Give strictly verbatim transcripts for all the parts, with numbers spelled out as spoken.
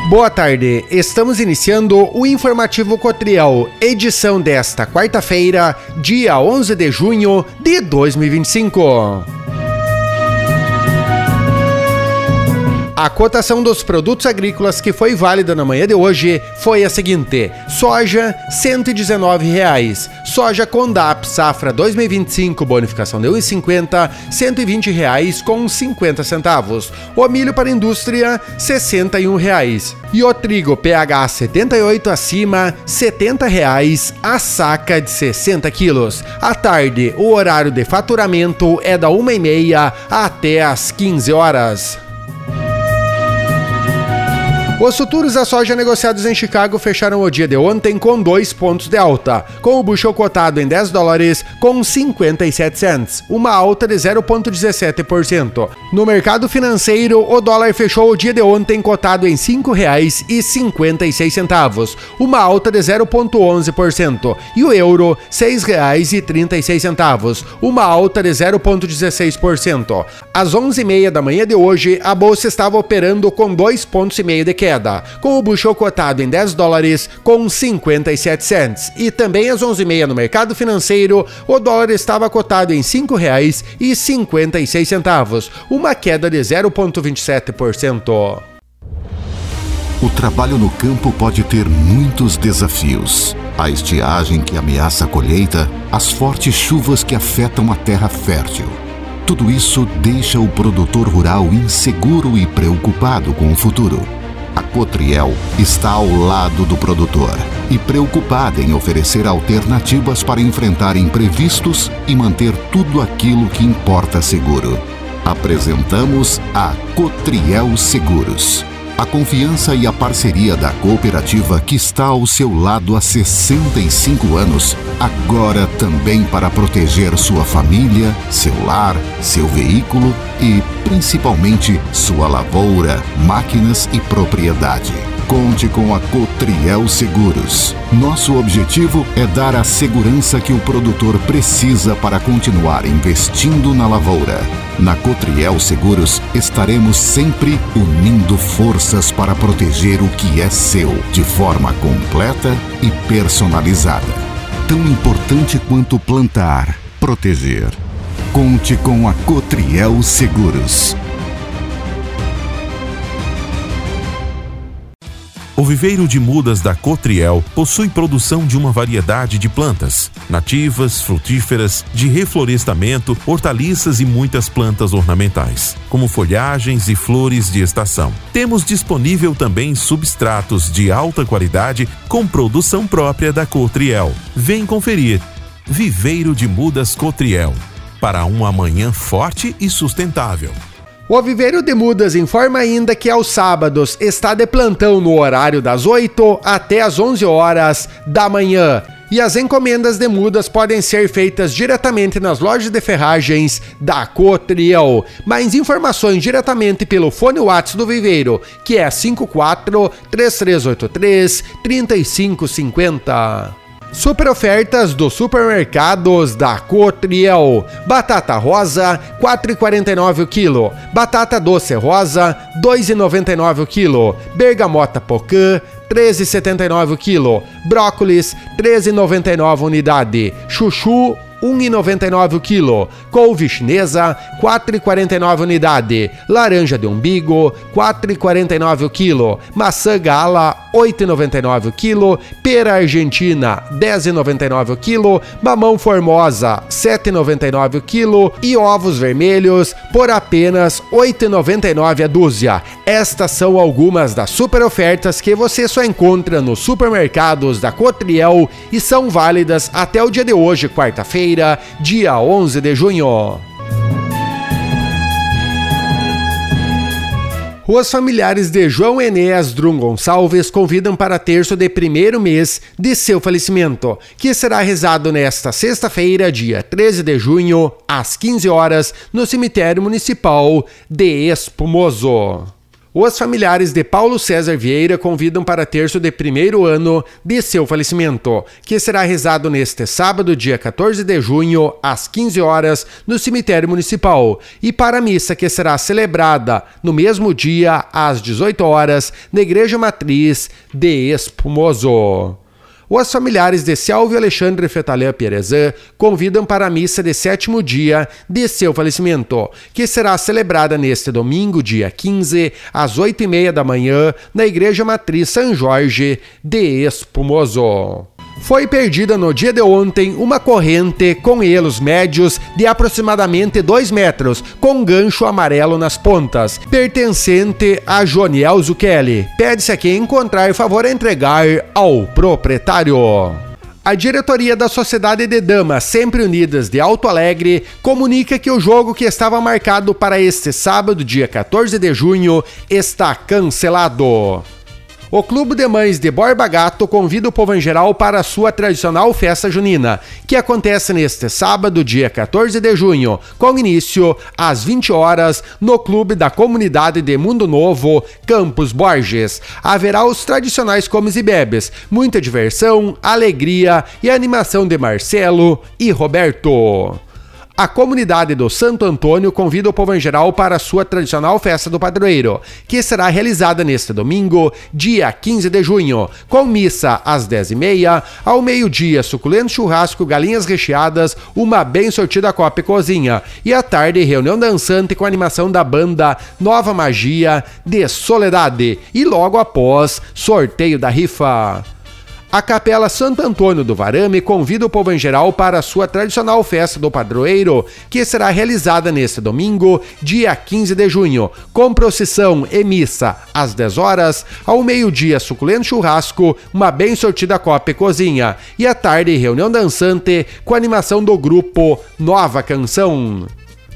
Boa tarde, estamos iniciando o Informativo Cotriel, edição desta quarta-feira, dia onze de junho de dois mil e vinte e cinco. A cotação dos produtos agrícolas que foi válida na manhã de hoje foi a seguinte: soja cento e dezenove reais, soja Condap safra dois mil e vinte e cinco bonificação de um real e cinquenta, cento e vinte reais com cinquenta centavos, o milho para indústria sessenta e um reais e o trigo P H setenta e oito acima setenta reais a saca de sessenta quilos. À tarde, o horário de faturamento é da uma e meia até às quinze horas. Os futuros da soja negociados em Chicago fecharam o dia de ontem com dois pontos de alta, com o bushel cotado em dez dólares com cinquenta e sete centavos, uma alta de zero vírgula dezessete por cento. No mercado financeiro, o dólar fechou o dia de ontem cotado em cinco reais e cinquenta e seis centavos, uma alta de zero vírgula onze por cento, e o euro seis reais e trinta e seis centavos, uma alta de zero vírgula dezesseis por cento. Às onze e meia da manhã de hoje, a bolsa estava operando com dois vírgula cinco por cento de queda, com o bushel cotado em dez dólares com cinquenta e sete centavos. E também às onze e meia no mercado financeiro, o dólar estava cotado em cinco reais e cinquenta e seis centavos, uma queda de zero vírgula vinte e sete por cento. O trabalho no campo pode ter muitos desafios. A estiagem que ameaça a colheita, as fortes chuvas que afetam a terra fértil. Tudo isso deixa o produtor rural inseguro e preocupado com o futuro. A Cotriel está ao lado do produtor e preocupada em oferecer alternativas para enfrentar imprevistos e manter tudo aquilo que importa seguro. Apresentamos a Cotriel Seguros. A confiança e a parceria da cooperativa que está ao seu lado há sessenta e cinco anos, agora também para proteger sua família, seu lar, seu veículo e, principalmente, sua lavoura, máquinas e propriedade. Conte com a Cotriel Seguros. Nosso objetivo é dar a segurança que o produtor precisa para continuar investindo na lavoura. Na Cotriel Seguros, estaremos sempre unindo forças para proteger o que é seu, de forma completa e personalizada. Tão importante quanto plantar, proteger. Conte com a Cotriel Seguros. O viveiro de mudas da Cotriel possui produção de uma variedade de plantas, nativas, frutíferas, de reflorestamento, hortaliças e muitas plantas ornamentais, como folhagens e flores de estação. Temos disponível também substratos de alta qualidade com produção própria da Cotriel. Vem conferir. Viveiro de mudas Cotriel, para um amanhã forte e sustentável. O Viveiro de Mudas informa ainda que aos sábados está de plantão no horário das oito até as onze horas da manhã. E as encomendas de mudas podem ser feitas diretamente nas lojas de ferragens da Cotriel. Mais informações diretamente pelo fone WhatsApp do Viveiro, que é cinco quatro, três três oito três, três cinco cinco zero. Super ofertas dos supermercados da Cotriel. Batata rosa, quatro reais e quarenta e nove centavos o quilo. Batata doce rosa, dois reais e noventa e nove centavos o quilo. Bergamota pocã, treze reais e setenta e nove centavos o quilo. Brócolis, treze reais e noventa e nove centavos unidade. Chuchu, um real e noventa e nove centavos o quilo. Couve chinesa, quatro reais e quarenta e nove centavos unidade. Laranja de umbigo, quatro reais e quarenta e nove centavos o quilo. Maçã gala, oito reais e noventa e nove centavos o quilo. Pera argentina, dez reais e noventa e nove centavos o quilo. Mamão formosa, sete reais e noventa e nove centavos o quilo. E ovos vermelhos por apenas oito reais e noventa e nove centavos a dúzia. Estas são algumas das super ofertas que você só encontra nos supermercados da Cotriel e são válidas até o dia de hoje, quarta-feira, dia onze de junho. Os familiares de João Enéas Drum Gonçalves convidam para terço de primeiro mês de seu falecimento, que será rezado nesta sexta-feira, dia treze de junho, às quinze horas, no cemitério municipal de Espumoso. Os familiares de Paulo César Vieira convidam para terço de primeiro ano de seu falecimento, que será rezado neste sábado, dia quatorze de junho, às quinze horas, no cemitério municipal, e para a missa que será celebrada no mesmo dia, às dezoito horas, na Igreja Matriz de Espumoso. Os familiares de Silvio Alexandre Fetalã Pierezan convidam para a missa de sétimo dia de seu falecimento, que será celebrada neste domingo, dia quinze, às oito e meia da manhã, na Igreja Matriz São Jorge de Espumoso. Foi perdida no dia de ontem uma corrente com elos médios de aproximadamente dois metros, com gancho amarelo nas pontas, pertencente a Joniel Zucchelli. Pede-se a quem encontrar favor a entregar ao proprietário. A diretoria da Sociedade de Damas Sempre Unidas de Alto Alegre comunica que o jogo que estava marcado para este sábado, dia quatorze de junho, está cancelado. O Clube de Mães de Borba Gato convida o povo em geral para a sua tradicional festa junina, que acontece neste sábado, dia quatorze de junho, com início às vinte horas, no Clube da Comunidade de Mundo Novo, Campos Borges. Haverá os tradicionais comes e bebes, muita diversão, alegria e animação de Marcelo e Roberto. A comunidade do Santo Antônio convida o povo em geral para a sua tradicional festa do padroeiro, que será realizada neste domingo, dia quinze de junho, com missa às dez e meia, ao meio-dia, suculento churrasco, galinhas recheadas, uma bem sortida copa e cozinha, e à tarde, reunião dançante com animação da banda Nova Magia de Soledade, e logo após, sorteio da rifa. A Capela Santo Antônio do Varame convida o povo em geral para a sua tradicional festa do padroeiro, que será realizada neste domingo, dia quinze de junho, com procissão e missa às dez horas, ao meio-dia suculento churrasco, uma bem sortida copa e cozinha, e à tarde reunião dançante com animação do grupo Nova Canção.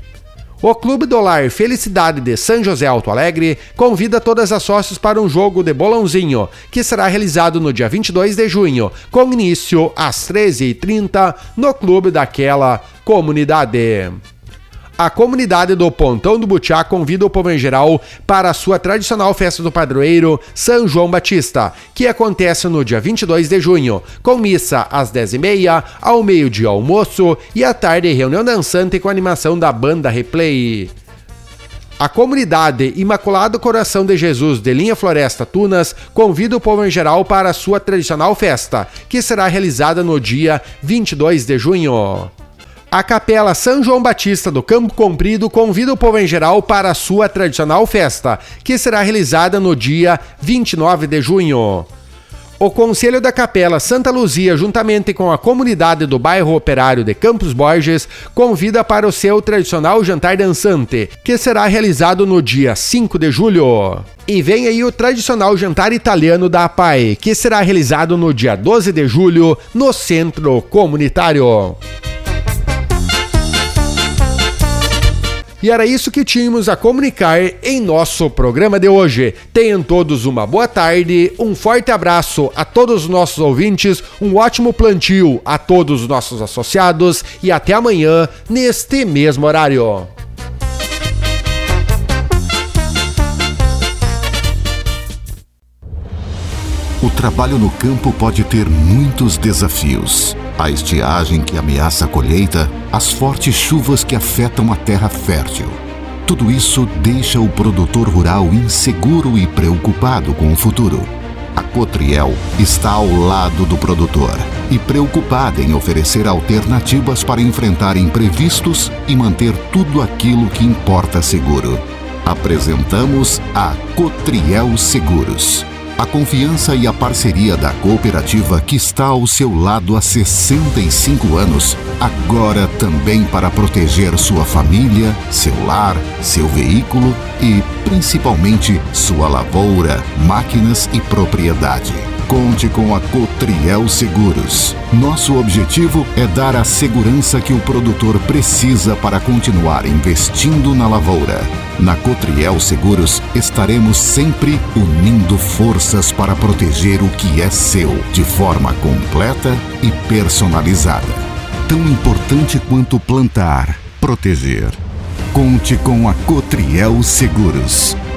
O Clube do Lar Felicidade de São José Alto Alegre convida todas as sócias para um jogo de bolãozinho, que será realizado no dia vinte e dois de junho, com início às treze e trinta, no clube daquela comunidade. A comunidade do Pontão do Butiá convida o povo em geral para a sua tradicional festa do padroeiro São João Batista, que acontece no dia vinte e dois de junho, com missa às dez e meia, ao meio-dia almoço e à tarde reunião dançante com animação da banda Replay. A comunidade Imaculado Coração de Jesus de Linha Floresta Tunas convida o povo em geral para a sua tradicional festa, que será realizada no dia vinte e dois de junho. A Capela São João Batista do Campo Comprido convida o povo em geral para a sua tradicional festa, que será realizada no dia vinte e nove de junho. O Conselho da Capela Santa Luzia, juntamente com a comunidade do bairro Operário de Campos Borges, convida para o seu tradicional jantar dançante, que será realizado no dia cinco de julho. E vem aí o tradicional jantar italiano da A P A I, que será realizado no dia doze de julho, no Centro Comunitário. E era isso que tínhamos a comunicar em nosso programa de hoje. Tenham todos uma boa tarde, um forte abraço a todos os nossos ouvintes, um ótimo plantio a todos os nossos associados e até amanhã neste mesmo horário. O trabalho no campo pode ter muitos desafios. A estiagem que ameaça a colheita, as fortes chuvas que afetam a terra fértil. Tudo isso deixa o produtor rural inseguro e preocupado com o futuro. A Cotriel está ao lado do produtor e preocupada em oferecer alternativas para enfrentar imprevistos e manter tudo aquilo que importa seguro. Apresentamos a Cotriel Seguros. A confiança e a parceria da cooperativa que está ao seu lado há sessenta e cinco anos, agora também para proteger sua família, seu lar, seu veículo e, principalmente, sua lavoura, máquinas e propriedade. Conte com a Cotriel Seguros. Nosso objetivo é dar a segurança que o produtor precisa para continuar investindo na lavoura. Na Cotriel Seguros, estaremos sempre unindo forças para proteger o que é seu, de forma completa e personalizada. Tão importante quanto plantar, proteger. Conte com a Cotriel Seguros.